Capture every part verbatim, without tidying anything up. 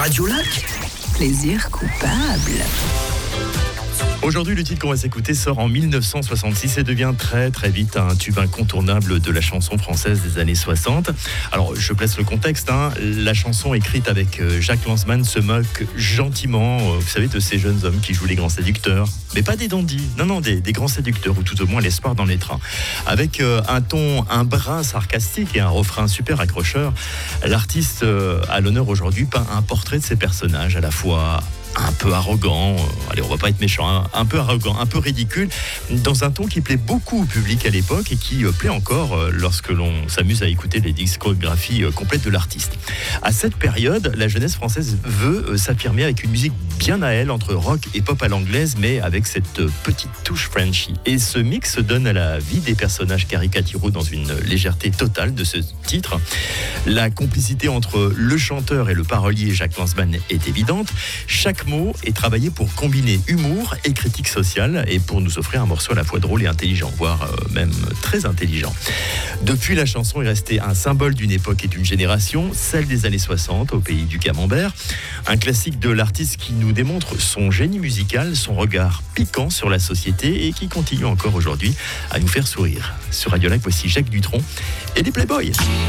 Radio Lac. Plaisir coupable. Aujourd'hui, le titre qu'on va s'écouter sort en mille neuf cent soixante-six et devient très très vite un tube incontournable de la chanson française des années soixante. Alors, je place le contexte. Hein. La chanson écrite avec Jacques Lanzmann se moque gentiment, vous savez, de ces jeunes hommes qui jouent les grands séducteurs. Mais pas des dandys, non, non, des, des grands séducteurs, ou tout au moins l'espoir dans les trains. Avec euh, un ton, un brin sarcastique et un refrain super accrocheur, l'artiste euh, à l'honneur aujourd'hui peint un portrait de ses personnages à la fois un peu arrogant, euh, allez on va pas être méchant, hein, un peu arrogant, un peu ridicule, dans un ton qui plaît beaucoup au public à l'époque et qui euh, plaît encore euh, lorsque l'on s'amuse à écouter les discographies euh, complètes de l'artiste. À cette période, la jeunesse française veut euh, s'affirmer avec une musique bien à elle, entre rock et pop à l'anglaise, mais avec cette euh, petite touche Frenchy. Et ce mix donne à la vie des personnages caricaturaux dans une légèreté totale de ce titre. La complicité entre le chanteur et le parolier Jacques Lanzmann est évidente. Chaque mot est travaillé pour combiner humour et critique sociale et pour nous offrir un morceau à la fois drôle et intelligent, voire euh, même très intelligent. Depuis, la chanson est restée un symbole d'une époque et d'une génération, celle des années soixante au pays du camembert. Un classique de l'artiste qui nous démontre son génie musical, son regard piquant sur la société et qui continue encore aujourd'hui à nous faire sourire. Sur Radio Lac, voici Jacques Dutronc et les Playboys.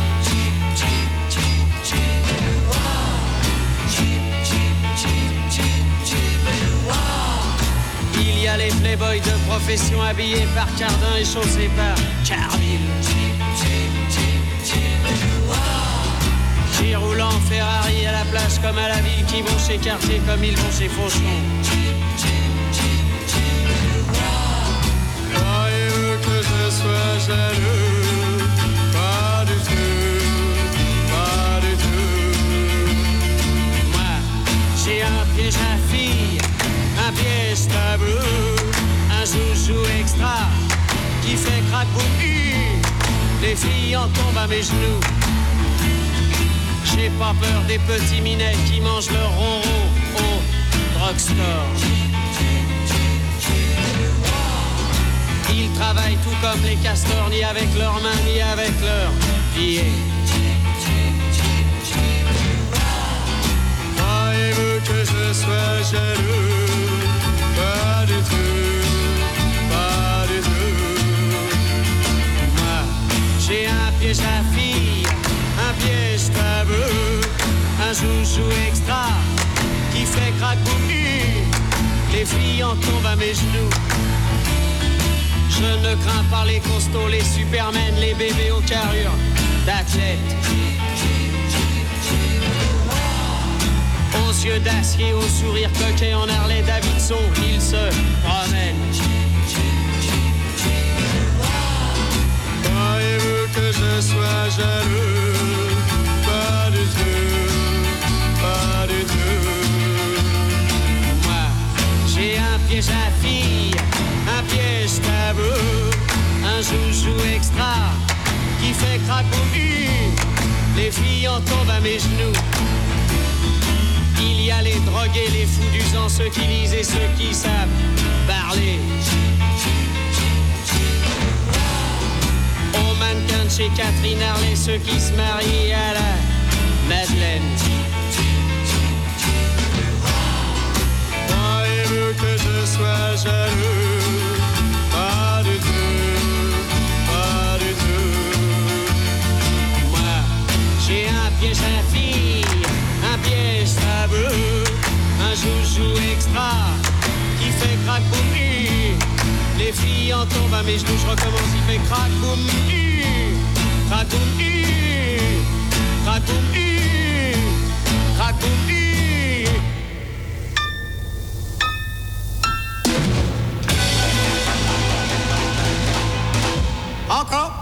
Il y a les playboys de profession habillés par Cardin et chaussés par Carville, qui roulent en Ferrari à la plage comme à la ville, qui vont chez Cartier comme ils vont chez Fauchon. Croyez-vous que je sois jaloux? Pas du tout, pas du tout. Moi, j'ai un piège à fille, un piège tabou, un joujou extra qui fait crack boum. Les filles en tombent à mes genoux. J'ai pas peur des petits minets qui mangent leur ronron au drugstore. Ils travaillent tout comme les castors, ni avec leurs mains, ni avec leurs pieds. Croyez-vous que je sois jaloux? Pas du tout, pas du tout. Moi, j'ai un piège à fille, un piège tabou, un joujou extra qui fait crack boum. Les filles en tombent à mes genoux. Je ne crains pas les costauds, les supermen, les bébés aux carrures d'athlètes, aux yeux d'acier, au sourire coquet en Harley Davidson, ils se promènent. Croyez-vous que je sois jaloux? Pas du tout, pas du tout. Moi, j'ai un piège à fille, un piège tabou, un joujou extra qui fait crack boum. Les filles en tombent à mes genoux. Il y a les drogués, les fous du sang, ceux qui lisent et ceux qui savent parler. Aux mannequins de chez Catherine Harley, ceux qui se marient à la Madeleine. Croyez-vous que je sois jaloux? Pas du tout, pas du tout. Moi, j'ai un piège à fille, un piège tabou, un joujou extra qui fait crack boum. Les filles en tombent à mes genoux, je recommence, il fait crack boum. Crack boum, crack boum, crack boum. Encore?